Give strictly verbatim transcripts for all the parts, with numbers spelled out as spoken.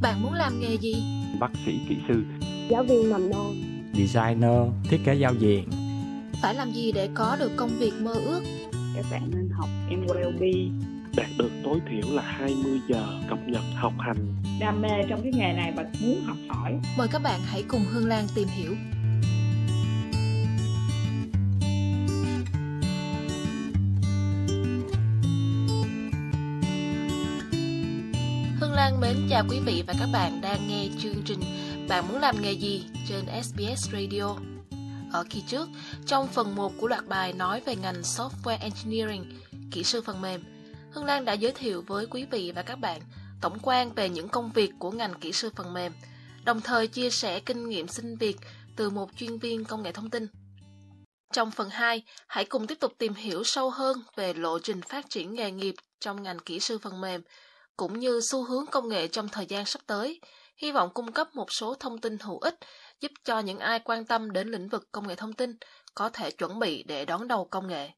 Bạn muốn làm nghề gì? Bác sĩ, kỹ sư, giáo viên mầm non, designer, thiết kế giao diện. Phải làm gì để có được công việc mơ ước? Các bạn nên học en lờ pê, đạt được tối thiểu là hai mươi giờ cập nhật học hành. đam mê trong cái nghề này và muốn học hỏi. Mời các bạn hãy cùng Hương Lan tìm hiểu. Hương Lan mến chào quý vị và các bạn đang nghe chương trình Bạn muốn làm nghề gì trên ét bê ét Radio. Ở kỳ trước, trong phần một của loạt bài nói về ngành Software Engineering, kỹ sư phần mềm, Hương Lan đã giới thiệu với quý vị và các bạn tổng quan về những công việc của ngành kỹ sư phần mềm, đồng thời chia sẻ kinh nghiệm xin việc từ một chuyên viên công nghệ thông tin. Trong phần hai, hãy cùng tiếp tục tìm hiểu sâu hơn về lộ trình phát triển nghề nghiệp trong ngành kỹ sư phần mềm, cũng như xu hướng công nghệ trong thời gian sắp tới, hy vọng cung cấp một số thông tin hữu ích giúp cho những ai quan tâm đến lĩnh vực công nghệ thông tin có thể chuẩn bị để đón đầu công nghệ.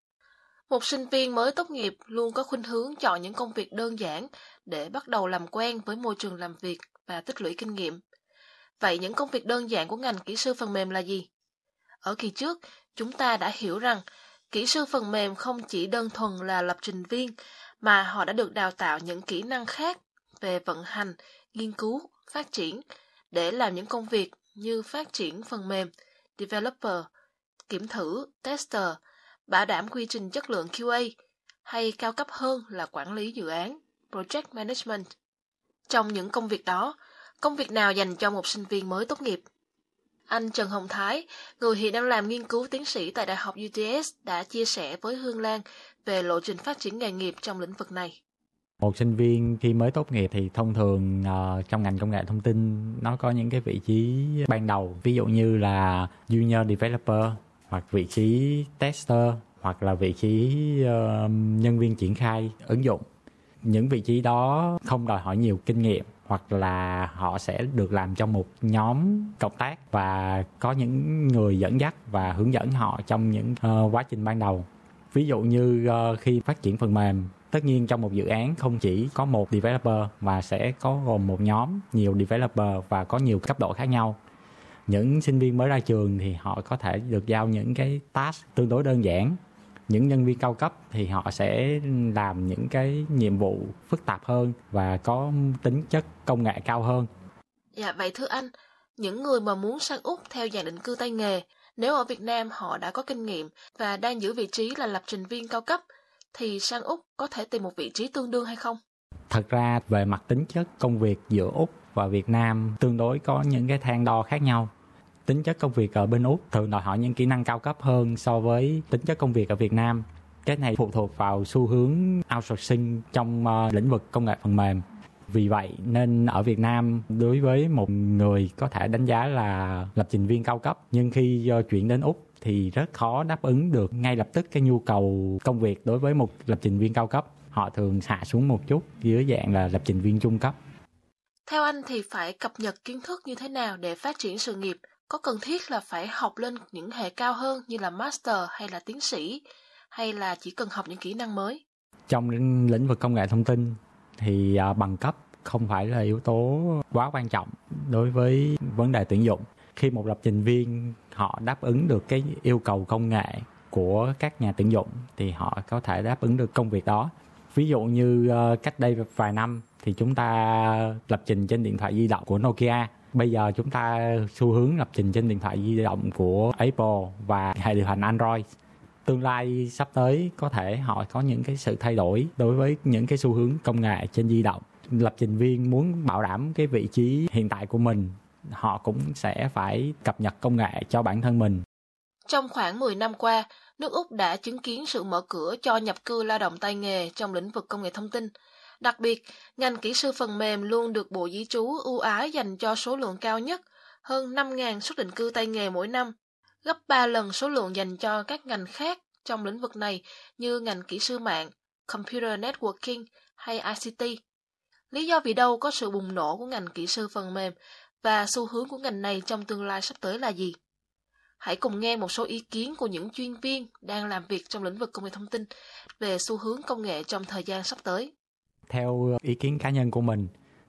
Một sinh viên mới tốt nghiệp luôn có khuynh hướng chọn những công việc đơn giản để bắt đầu làm quen với môi trường làm việc và tích lũy kinh nghiệm. Vậy những công việc đơn giản của ngành kỹ sư phần mềm là gì? Ở kỳ trước, chúng ta đã hiểu rằng kỹ sư phần mềm không chỉ đơn thuần là lập trình viên, mà họ đã được đào tạo những kỹ năng khác về vận hành, nghiên cứu, phát triển để làm những công việc như phát triển phần mềm, developer, kiểm thử, tester, bảo đảm quy trình chất lượng quy a, hay cao cấp hơn là quản lý dự án, project management. Trong những công việc đó, công việc nào dành cho một sinh viên mới tốt nghiệp? Anh Trần Hồng Thái, người hiện đang làm nghiên cứu tiến sĩ tại Đại học u tê ét, đã chia sẻ với Hương Lan về lộ trình phát triển nghề nghiệp trong lĩnh vực này. Một sinh viên khi mới tốt nghiệp thì thông thường uh, trong ngành công nghệ thông tin nó có những cái vị trí ban đầu, ví dụ như là junior developer, hoặc vị trí tester, hoặc là vị trí uh, nhân viên triển khai ứng dụng. Những vị trí đó không đòi hỏi nhiều kinh nghiệm, hoặc là họ sẽ được làm trong một nhóm cộng tác và có những người dẫn dắt và hướng dẫn họ trong những uh, quá trình ban đầu. Ví dụ như uh, khi phát triển phần mềm, tất nhiên trong một dự án không chỉ có một developer mà sẽ có gồm một nhóm nhiều developer và có nhiều cấp độ khác nhau. Những sinh viên mới ra trường thì họ có thể được giao những cái task tương đối đơn giản. Những nhân viên cao cấp thì họ sẽ làm những cái nhiệm vụ phức tạp hơn và có tính chất công nghệ cao hơn. Dạ, vậy thưa anh, những người mà muốn sang Úc theo dạng định cư tay nghề, nếu ở Việt Nam họ đã có kinh nghiệm và đang giữ vị trí là lập trình viên cao cấp, thì sang Úc có thể tìm một vị trí tương đương hay không? Thật ra về mặt tính chất công việc giữa Úc và Việt Nam tương đối có những cái thang đo khác nhau. Tính chất công việc ở bên Úc thường đòi hỏi những kỹ năng cao cấp hơn so với tính chất công việc ở Việt Nam. Cái này phụ thuộc vào xu hướng outsourcing trong uh, lĩnh vực công nghệ phần mềm. Vì vậy nên ở Việt Nam, đối với một người có thể đánh giá là lập trình viên cao cấp, nhưng khi uh, chuyển đến Úc thì rất khó đáp ứng được ngay lập tức cái nhu cầu công việc đối với một lập trình viên cao cấp. Họ thường hạ xuống một chút dưới dạng là lập trình viên trung cấp. Theo anh thì phải cập nhật kiến thức như thế nào để phát triển sự nghiệp? Có cần thiết là phải học lên những hệ cao hơn như là master hay là tiến sĩ, hay là chỉ cần học những kỹ năng mới? Trong lĩnh vực công nghệ thông tin thì uh, bằng cấp không phải là yếu tố quá quan trọng đối với vấn đề tuyển dụng. Khi một lập trình viên họ đáp ứng được cái yêu cầu công nghệ của các nhà tuyển dụng thì họ có thể đáp ứng được công việc đó. Ví dụ như uh, cách đây vài năm thì chúng ta lập trình trên điện thoại di động của Nokia. Bây giờ chúng ta xu hướng lập trình trên điện thoại di động của Apple và hệ điều hành Android. Tương lai sắp tới có thể họ có những cái sự thay đổi đối với những cái xu hướng công nghệ trên di động. Lập trình viên muốn bảo đảm cái vị trí hiện tại của mình, họ cũng sẽ phải cập nhật công nghệ cho bản thân mình. Trong khoảng mười năm qua, nước Úc đã chứng kiến sự mở cửa cho nhập cư lao động tay nghề trong lĩnh vực công nghệ thông tin. Đặc biệt, ngành kỹ sư phần mềm luôn được Bộ Di trú ưu ái dành cho số lượng cao nhất, hơn năm nghìn suất định cư tay nghề mỗi năm, gấp ba lần số lượng dành cho các ngành khác trong lĩnh vực này như ngành kỹ sư mạng, Computer Networking hay I C T. Lý do vì đâu có sự bùng nổ của ngành kỹ sư phần mềm và xu hướng của ngành này trong tương lai sắp tới là gì? Hãy cùng nghe một số ý kiến của những chuyên viên đang làm việc trong lĩnh vực công nghệ thông tin về xu hướng công nghệ trong thời gian sắp tới. Theo ý kiến cá nhân của mình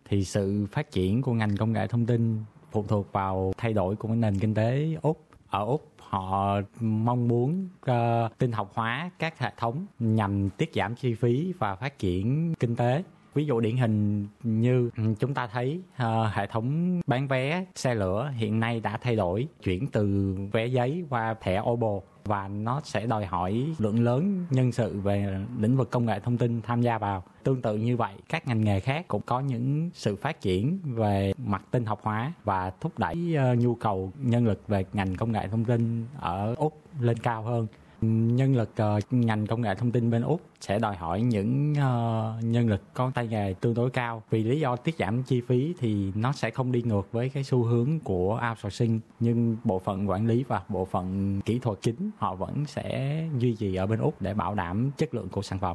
thì sự phát triển của ngành công nghệ thông tin phụ thuộc vào thay đổi của nền kinh tế Úc. Ở Úc họ mong muốn uh, tinh học hóa các hệ thống nhằm tiết giảm chi phí và phát triển kinh tế. Ví dụ điển hình như chúng ta thấy uh, hệ thống bán vé xe lửa hiện nay đã thay đổi, chuyển từ vé giấy qua thẻ Opal, và nó sẽ đòi hỏi lượng lớn nhân sự về lĩnh vực công nghệ thông tin tham gia vào. Tương tự như vậy, các ngành nghề khác cũng có những sự phát triển về mặt tinh học hóa và thúc đẩy uh, nhu cầu nhân lực về ngành công nghệ thông tin ở Úc lên cao hơn. Nhân lực uh, ngành công nghệ thông tin bên Úc sẽ đòi hỏi những uh, nhân lực có tay nghề tương đối cao. Vì lý do tiết giảm chi phí thì nó sẽ không đi ngược với cái xu hướng của outsourcing, nhưng bộ phận quản lý và bộ phận kỹ thuật chính họ vẫn sẽ duy trì ở bên Úc để bảo đảm chất lượng của sản phẩm.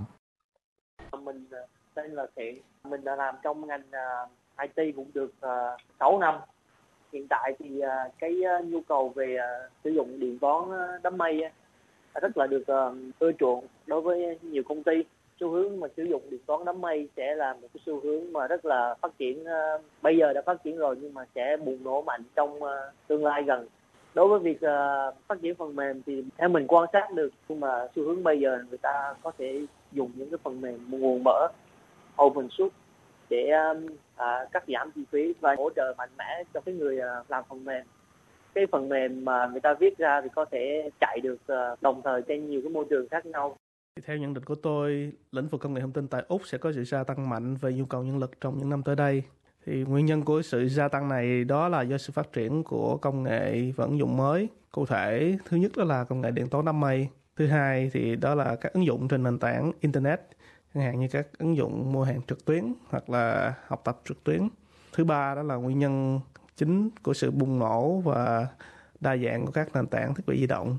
Mình tên là Thiện, mình đã làm trong ngành uh, i tê cũng được uh, sáu năm. Hiện tại thì uh, cái uh, nhu cầu về uh, sử dụng điện toán uh, đám mây uh, rất là được uh, ưa chuộng đối với nhiều công ty. Xu hướng mà sử dụng điện toán đám mây sẽ là một cái xu hướng mà rất là phát triển, uh, bây giờ đã phát triển rồi nhưng mà sẽ bùng nổ mạnh trong uh, tương lai gần. Đối với việc uh, phát triển phần mềm thì theo mình quan sát được, nhưng mà xu hướng bây giờ người ta có thể dùng những cái phần mềm nguồn mở open source để uh, uh, cắt giảm chi phí và hỗ trợ mạnh mẽ cho cái người uh, làm phần mềm. Cái phần mềm mà người ta viết ra thì có thể chạy được uh, đồng thời trên nhiều cái môi trường khác nhau. Theo nhận định của tôi, lĩnh vực công nghệ thông tin tại Úc sẽ có sự gia tăng mạnh về nhu cầu nhân lực trong những năm tới đây. Thì nguyên nhân của sự gia tăng này đó là do sự phát triển của công nghệ và ứng dụng mới. Cụ thể, thứ nhất đó là công nghệ điện toán đám mây. Thứ hai thì đó là các ứng dụng trên nền tảng Internet, chẳng hạn như các ứng dụng mua hàng trực tuyến hoặc là học tập trực tuyến. Thứ ba đó là nguyên nhân chính của sự bùng nổ và đa dạng của các nền tảng thiết bị di động.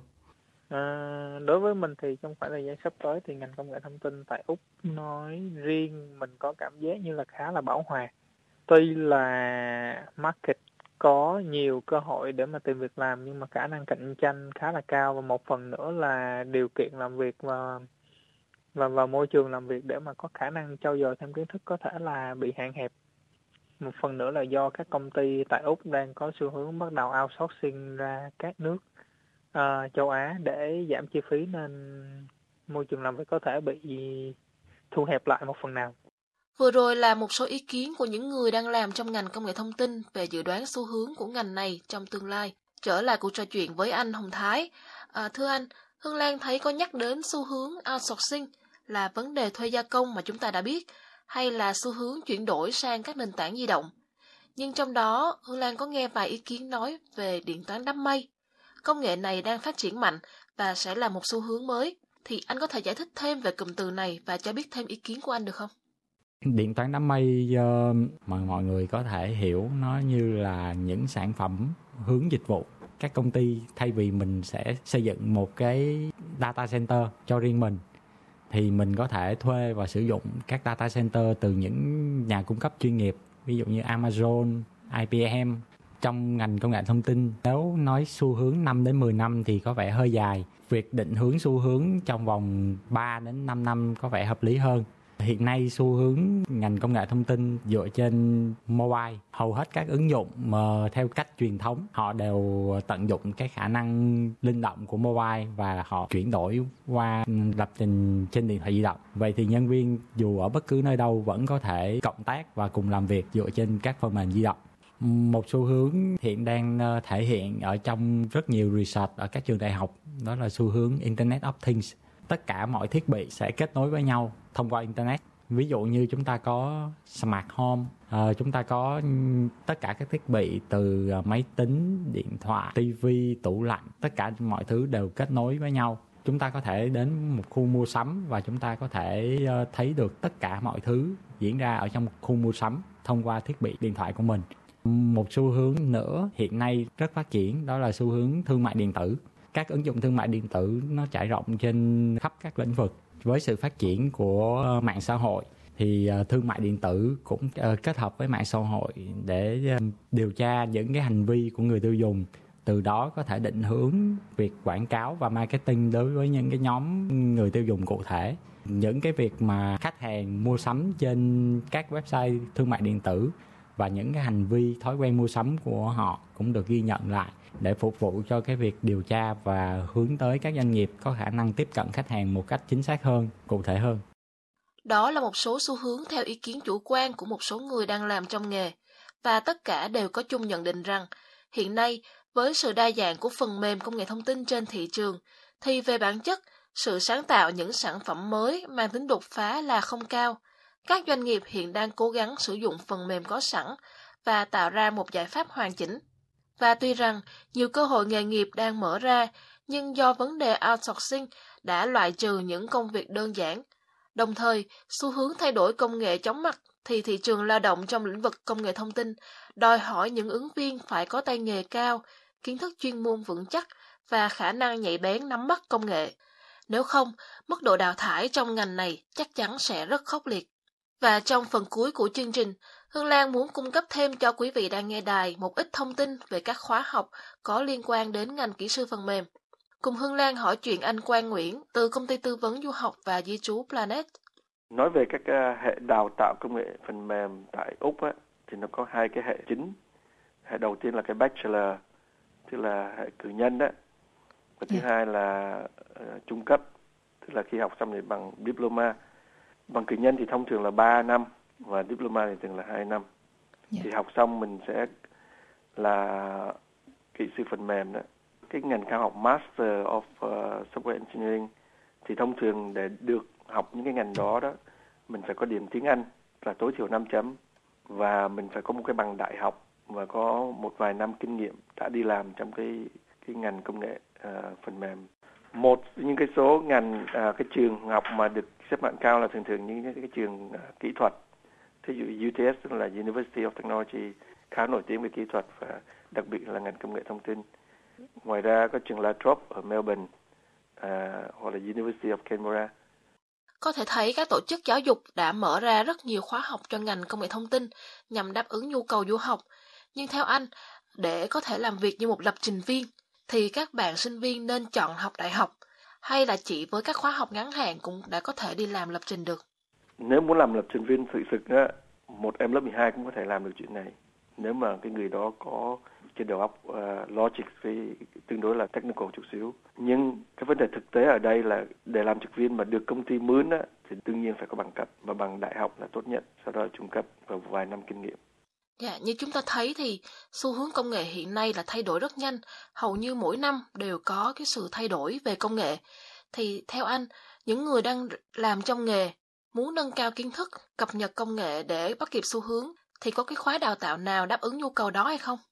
À, đối với mình thì trong khoảng thời gian sắp tới thì ngành công nghệ thông tin tại Úc nói riêng mình có cảm giác như là khá là bão hòa. Tuy là market có nhiều cơ hội để mà tìm việc làm nhưng mà khả năng cạnh tranh khá là cao, và một phần nữa là điều kiện làm việc và và, và môi trường làm việc để mà có khả năng trau dồi thêm kiến thức có thể là bị hạn hẹp. Một phần nữa là do các công ty tại Úc đang có xu hướng bắt đầu outsourcing ra các nước uh, châu Á để giảm chi phí, nên môi trường làm việc có thể bị thu hẹp lại một phần nào. Vừa rồi là một số ý kiến của những người đang làm trong ngành công nghệ thông tin về dự đoán xu hướng của ngành này trong tương lai. Trở lại cuộc trò chuyện với anh Hồng Thái. À, thưa anh, Hương Lan thấy có nhắc đến xu hướng outsourcing là vấn đề thuê gia công mà chúng ta đã biết, hay là xu hướng chuyển đổi sang các nền tảng di động. Nhưng trong đó, Hương Lan có nghe vài ý kiến nói về điện toán đám mây. Công nghệ này đang phát triển mạnh và sẽ là một xu hướng mới. Thì anh có thể giải thích thêm về cụm từ này và cho biết thêm ý kiến của anh được không? Điện toán đám mây uh, mà mọi người có thể hiểu nó như là những sản phẩm hướng dịch vụ. Các công ty thay vì mình sẽ xây dựng một cái data center cho riêng mình, thì mình có thể thuê và sử dụng các data center từ những nhà cung cấp chuyên nghiệp, ví dụ như Amazon, I B M. Trong ngành công nghệ thông tin, nếu nói xu hướng năm đến mười năm thì có vẻ hơi dài. Việc định hướng xu hướng trong vòng ba đến năm năm có vẻ hợp lý hơn. Hiện nay xu hướng ngành công nghệ thông tin dựa trên mobile. Hầu hết các ứng dụng mà theo cách truyền thống họ đều tận dụng cái khả năng linh động của mobile và họ chuyển đổi qua lập trình trên điện thoại di động. Vậy thì nhân viên dù ở bất cứ nơi đâu vẫn có thể cộng tác và cùng làm việc dựa trên các phần mềm di động. Một xu hướng hiện đang thể hiện ở trong rất nhiều research ở các trường đại học, đó là xu hướng Internet of Things. Tất cả mọi thiết bị sẽ kết nối với nhau thông qua Internet. Ví dụ như chúng ta có Smart Home, uh, chúng ta có tất cả các thiết bị từ máy tính, điện thoại, tivi, tủ lạnh. Tất cả mọi thứ đều kết nối với nhau. Chúng ta có thể đến một khu mua sắm và chúng ta có thể uh, thấy được tất cả mọi thứ diễn ra ở trong một khu mua sắm thông qua thiết bị điện thoại của mình. Một xu hướng nữa hiện nay rất phát triển đó là xu hướng thương mại điện tử. Các ứng dụng thương mại điện tử nó trải rộng trên khắp các lĩnh vực. Với sự phát triển của mạng xã hội thì thương mại điện tử cũng kết hợp với mạng xã hội để điều tra những cái hành vi của người tiêu dùng. Từ đó có thể định hướng việc quảng cáo và marketing đối với những cái nhóm người tiêu dùng cụ thể. Những cái việc mà khách hàng mua sắm trên các website thương mại điện tử và những cái hành vi thói quen mua sắm của họ cũng được ghi nhận lại để phục vụ cho cái việc điều tra và hướng tới các doanh nghiệp có khả năng tiếp cận khách hàng một cách chính xác hơn, cụ thể hơn. Đó là một số xu hướng theo ý kiến chủ quan của một số người đang làm trong nghề, và tất cả đều có chung nhận định rằng hiện nay với sự đa dạng của phần mềm công nghệ thông tin trên thị trường thì về bản chất, sự sáng tạo những sản phẩm mới mang tính đột phá là không cao. Các doanh nghiệp hiện đang cố gắng sử dụng phần mềm có sẵn và tạo ra một giải pháp hoàn chỉnh. Và tuy rằng nhiều cơ hội nghề nghiệp đang mở ra, nhưng do vấn đề outsourcing đã loại trừ những công việc đơn giản. Đồng thời, xu hướng thay đổi công nghệ chóng mặt thì thị trường lao động trong lĩnh vực công nghệ thông tin đòi hỏi những ứng viên phải có tay nghề cao, kiến thức chuyên môn vững chắc và khả năng nhạy bén nắm bắt công nghệ. Nếu không, mức độ đào thải trong ngành này chắc chắn sẽ rất khốc liệt. Và trong phần cuối của chương trình, Hương Lan muốn cung cấp thêm cho quý vị đang nghe đài một ít thông tin về các khóa học có liên quan đến ngành kỹ sư phần mềm. Cùng Hương Lan hỏi chuyện anh Quang Nguyễn từ công ty tư vấn du học và di trú Planet. Nói về các uh, hệ đào tạo công nghệ phần mềm tại Úc á, thì nó có hai cái hệ chính. Hệ đầu tiên là cái Bachelor, tức là hệ cử nhân đó. Và thứ yeah. hai là uh, trung cấp, tức là khi học xong thì bằng Diploma. Bằng cử nhân thì thông thường là ba năm và Diploma thì thường là hai năm. Yeah. Thì học xong mình sẽ là kỹ sư phần mềm đó. Cái ngành cao học Master of uh, Software Engineering thì thông thường để được học những cái ngành đó đó, mình phải có điểm tiếng Anh là tối thiểu năm chấm và mình phải có một cái bằng đại học và có một vài năm kinh nghiệm đã đi làm trong cái cái ngành công nghệ uh, phần mềm. Một những cái số ngành uh, cái trường học mà được xếp hạng cao là thường thường những cái, cái trường uh, kỹ thuật. Thí dụ U T S tức là University of Technology khá nổi tiếng về kỹ thuật và đặc biệt là ngành công nghệ thông tin. Ngoài ra có trường La Trobe ở Melbourne uh, hoặc là University of Canberra. Có thể thấy các tổ chức giáo dục đã mở ra rất nhiều khóa học cho ngành công nghệ thông tin nhằm đáp ứng nhu cầu du học. Nhưng theo anh, để có thể làm việc như một lập trình viên, thì các bạn sinh viên nên chọn học đại học, hay là chỉ với các khóa học ngắn hạn cũng đã có thể đi làm lập trình được? Nếu muốn làm lập trình viên thực sự á, một em lớp mười hai cũng có thể làm được chuyện này. Nếu mà cái người đó có cái đầu óc uh, logic với tương đối là technical chút xíu. Nhưng cái vấn đề thực tế ở đây là để làm trực viên mà được công ty mướn á, thì đương nhiên phải có bằng cấp, và bằng đại học là tốt nhất, sau đó là trung cấp và vài năm kinh nghiệm. Dạ, như chúng ta thấy thì xu hướng công nghệ hiện nay là thay đổi rất nhanh, hầu như mỗi năm đều có cái sự thay đổi về công nghệ. Thì theo anh, những người đang làm trong nghề muốn nâng cao kiến thức, cập nhật công nghệ để bắt kịp xu hướng, thì có cái khóa đào tạo nào đáp ứng nhu cầu đó hay không?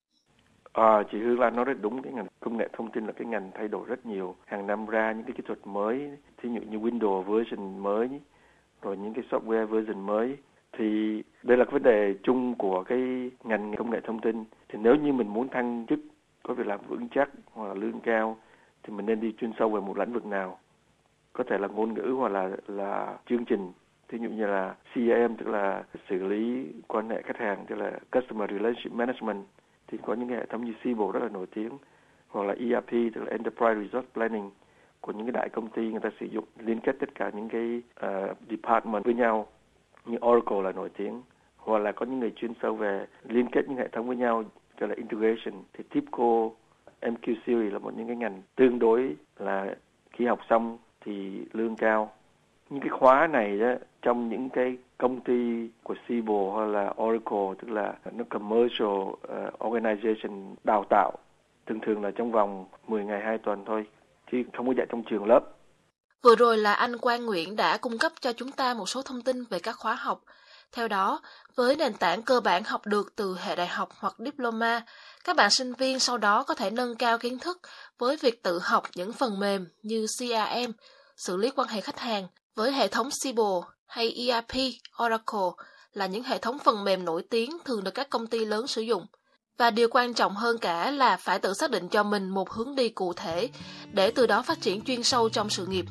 À, chị Hương Lan nói rất đúng, cái ngành công nghệ thông tin là cái ngành thay đổi rất nhiều. Hàng năm ra những cái kỹ thuật mới, thí dụ như Windows version mới, rồi những cái software version mới. Thì đây là cái vấn đề chung của cái ngành công nghệ thông tin. Thì nếu như mình muốn thăng chức, có việc làm vững chắc hoặc là lương cao, thì mình nên đi chuyên sâu về một lĩnh vực nào. Có thể là ngôn ngữ hoặc là là chương trình. Thí dụ như là C R M, tức là xử lý quan hệ khách hàng, tức là Customer Relationship Management. Thì có những cái hệ thống như Siebel rất là nổi tiếng, hoặc là E R P, tức là Enterprise Resource Planning của những cái đại công ty người ta sử dụng liên kết tất cả những cái uh, department với nhau, như Oracle là nổi tiếng, hoặc là có những người chuyên sâu về liên kết những hệ thống với nhau, gọi là integration. Thì TIBCO, M Q Series là một những cái ngành tương đối là khi học xong thì lương cao. Những cái khóa này đó, trong những cái công ty của Siebel hoặc là Oracle, tức là nó commercial uh, organization đào tạo, thường thường là trong vòng mười ngày hai tuần thôi, chứ không có dạy trong trường lớp. Vừa rồi là anh Quang Nguyễn đã cung cấp cho chúng ta một số thông tin về các khóa học. Theo đó, với nền tảng cơ bản học được từ hệ đại học hoặc diploma, các bạn sinh viên sau đó có thể nâng cao kiến thức với việc tự học những phần mềm như C R M, xử lý quan hệ khách hàng, với hệ thống Siebel hay E R P, Oracle là những hệ thống phần mềm nổi tiếng thường được các công ty lớn sử dụng. Và điều quan trọng hơn cả là phải tự xác định cho mình một hướng đi cụ thể để từ đó phát triển chuyên sâu trong sự nghiệp.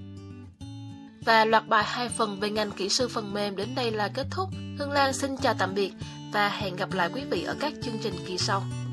Và loạt bài hai phần về ngành kỹ sư phần mềm đến đây là kết thúc. Hương Lan xin chào tạm biệt và hẹn gặp lại quý vị ở các chương trình kỳ sau.